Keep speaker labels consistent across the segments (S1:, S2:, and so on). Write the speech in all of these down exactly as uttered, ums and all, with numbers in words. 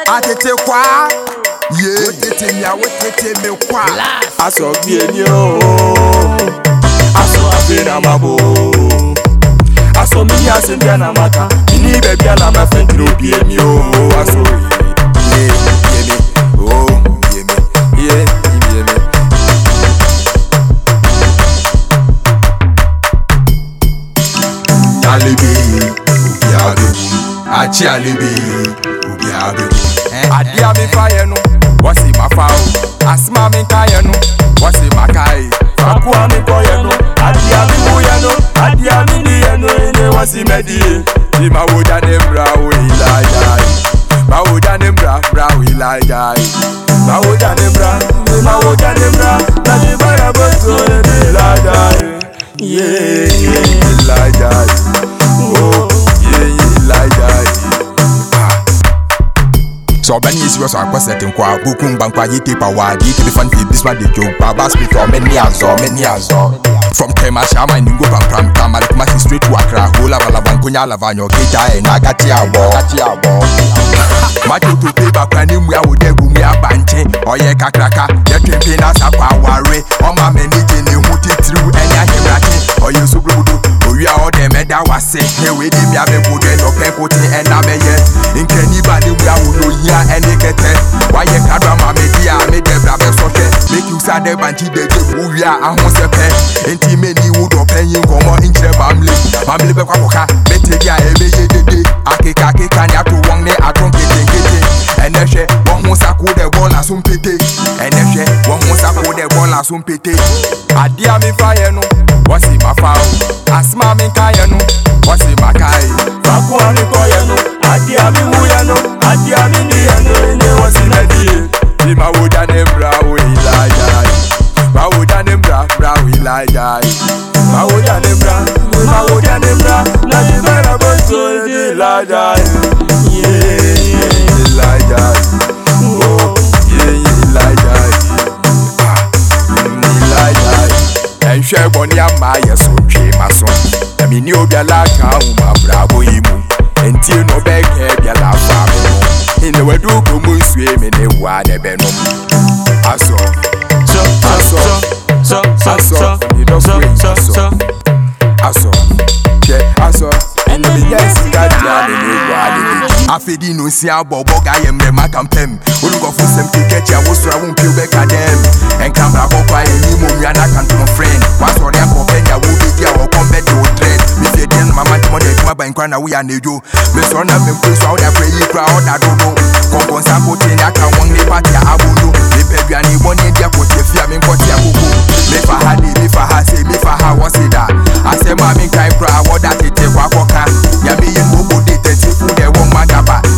S1: Atete kwa yeah tete nya we tete me kwa aso bien yo aso abina mabo aso mi asendia na maka ni bebia na ma fentro bien yo aso yeah yeah me oh yeah me yeah yeah me alibi ubiabe achi alibi ubiabe adia mi fire no wasi mafao asma mi kaye no wasi makai fakua mi koye no adia mi buye no adia mi diye no ene wasi medie di ma woja nembra o ilajai ma woja nembra bra o ilajai ma woja nembra ma woja nembra na di bara boso ilajai yeah ilajai oh yeah ilajai. So many is was a setting kwa bukum bankwa yiti power yiti be fan this one the joke baba speak for many years or many years from Kema Shama and go back from Tamale Masi straight to Accra hola bala bankunya lavanyo kita e na gati abo gati abo mato to pay back when we are with them we are banche oye kakraka ye twempe na sakwa ware o ma meni je ne huti through enya hemrate oye so brodo owi a o dem eda wase he we di mi abeku de no penkote ena meye nkani ba ni we a wo ya eni kete waye kadwa ma media me de bra be soke make you sad banchi de je owi a ahonsepe enti meni wo do penyin komo inchre family family be kwakoka metedia ebeye dede akeka akeka nya to won ne aton kete enehwe won hu sako de bola sum pete enehwe won hu sako de bola sum pete adia mi faye no wasi mafao asma mi kaye no wasi makai fakua mi koye no adia mi wuye no adia mi niye no ene wasi medie di ma woja nembra o ilajai ma woja nembra bra o ilajai ma woja nembra ma woja nembra na di bara boso ilajai yeah ilajai oh yeah ilajai ilajai enhwe boni ama yeso twe maso na mi ni obiala ka hu ma bravo yimu enti no be ke biala fa me ine wedu ko mu nsue me ne wa ne be no aso so aso so so so so so aso che aso ene mi yes ka dia me ne wa ne afedi no si abobo ga ye mre makampem olugo fu sem keke a wosura won pio be ka dem en kamra bo kwa eni mo nua na kan to friend wa so re akopenya wo be dia wo kombe do dread mi se dia na mama mo de kuma ban kwa na wo ya nejo me so na me kwe so da pray kra o da do do konkon sa ko tin aka won ni party abono me pe bia ni won ni dia ko tie fia me ko tie akoko me fa ha ni me fa ha se me fa ha wo se da ase ma me kai kra wo da tete kwa koka ya me yin bo bo de tete fu de wo ma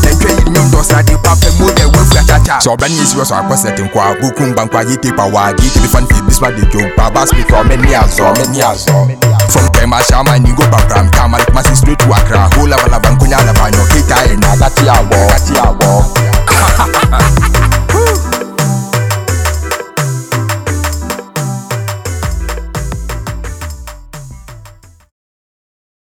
S1: so many is was a setting kwa bukum bankwa yiti power yiti be fan this one the joke baba speak for many years or many years from Kema Shama and go back from Tamale Masi straight to Accra hola bala bankunya lavanyo kita e na gati abo gati abo